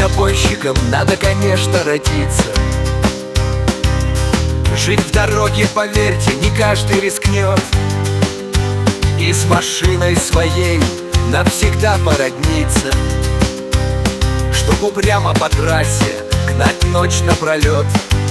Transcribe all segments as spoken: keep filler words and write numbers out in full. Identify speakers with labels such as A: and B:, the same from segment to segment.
A: дальнобойщиком надо, конечно, родиться. Жить в дороге, поверьте, не каждый рискнет. И с машиной своей навсегда породниться, чтоб упрямо по трассе гнать ночь напролет.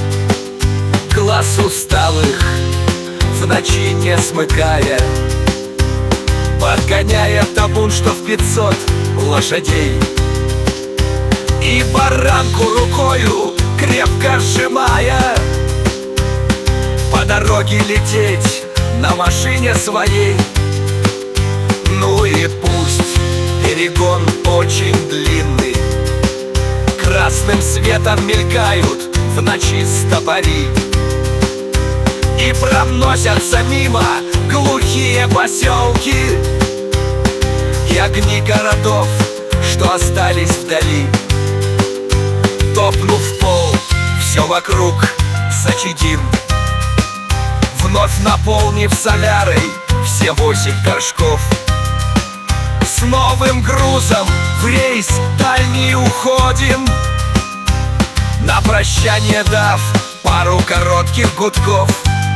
A: Глаз усталых в ночи не смыкая, подгоняя табун, что в пятьсот лошадей. И баранку рукою крепко сжимая, по дороге лететь на машине своей. Ну и пусть перегон очень длинный, красным светом мелькают в ночи стопори, и проносятся мимо глухие поселки и огни городов, что остались вдали. Топнув в пол, все вокруг зачадим, вновь наполнив солярой все восемь горшков. С новым грузом в рейс дальний уходим, на прощание дав пару коротких гудков.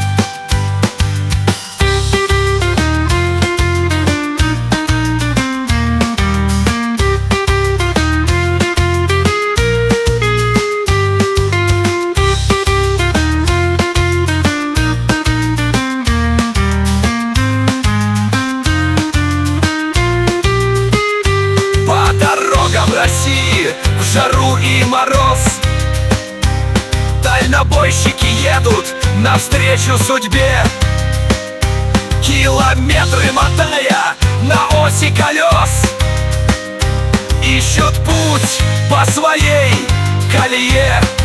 A: России в жару и мороз дальнобойщики едут навстречу судьбе, километры мотая на оси колес, ищут путь по своей колее.